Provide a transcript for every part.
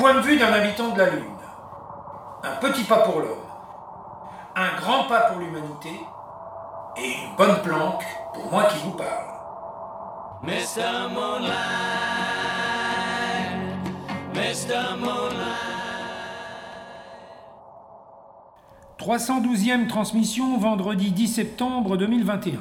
point de vue d'un habitant de la Lune. Un petit pas pour l'homme, un grand pas pour l'humanité, et une bonne planque pour moi qui vous parle. Mr. Moonlight, Mr. Moonlight. 312e transmission, vendredi 10 septembre 2021.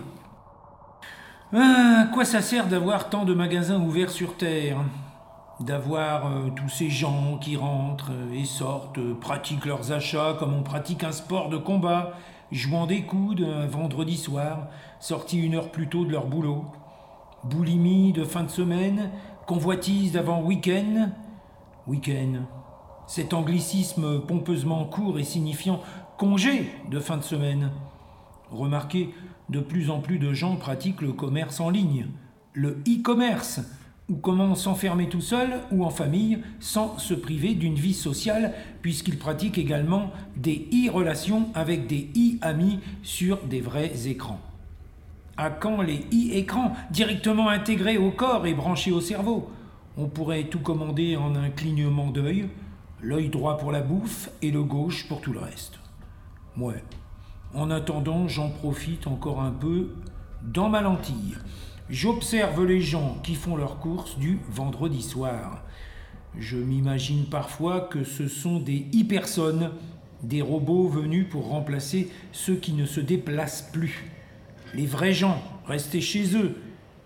À quoi ça sert d'avoir tant de magasins ouverts sur Terre ? D'avoir tous ces gens qui rentrent et sortent, pratiquent leurs achats comme on pratique un sport de combat, jouant des coudes un vendredi soir, sortis 1 heure plus tôt de leur boulot. Boulimie de fin de semaine, convoitise d'avant week-end. Week-end, cet anglicisme pompeusement court et signifiant congé de fin de semaine. Remarquez, de plus en plus de gens pratiquent le commerce en ligne, le e-commerce, ou comment s'enfermer tout seul ou en famille sans se priver d'une vie sociale, puisqu'ils pratiquent également des e-relations avec des e-amis sur des vrais écrans. À quand les e-écrans directement intégrés au corps et branchés au cerveau ? On pourrait tout commander en un clignement d'œil, l'œil droit pour la bouffe et le gauche pour tout le reste. Ouais. En attendant, j'en profite encore un peu dans ma lentille. J'observe les gens qui font leurs courses du vendredi soir. Je m'imagine parfois que ce sont des e-personnes, des robots venus pour remplacer ceux qui ne se déplacent plus. Les vrais gens, restés chez eux,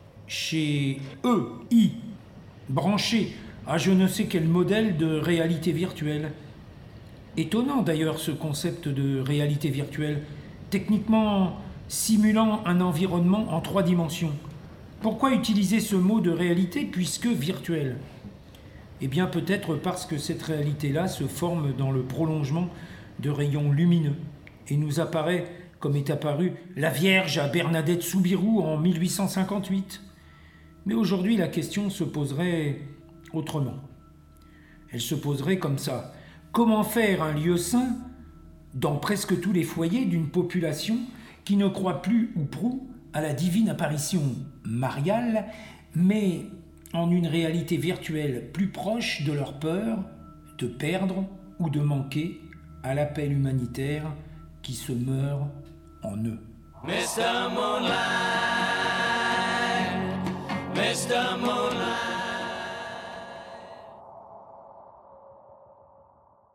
branchés à je ne sais quel modèle de réalité virtuelle. Étonnant d'ailleurs ce concept de réalité virtuelle, techniquement simulant un environnement en 3 dimensions. Pourquoi utiliser ce mot de réalité puisque virtuel ? Eh bien peut-être parce que cette réalité-là se forme dans le prolongement de rayons lumineux et nous apparaît comme est apparue la Vierge à Bernadette Soubirous en 1858. Mais aujourd'hui la question se poserait autrement. Elle se poserait comme ça. Comment faire un lieu saint dans presque tous les foyers d'une population qui ne croit plus ou prou à la divine apparition mariale, mais en une réalité virtuelle plus proche de leur peur de perdre ou de manquer à l'appel humanitaire qui se meurt en eux. Mr. Moonlight, Mr. Moonlight.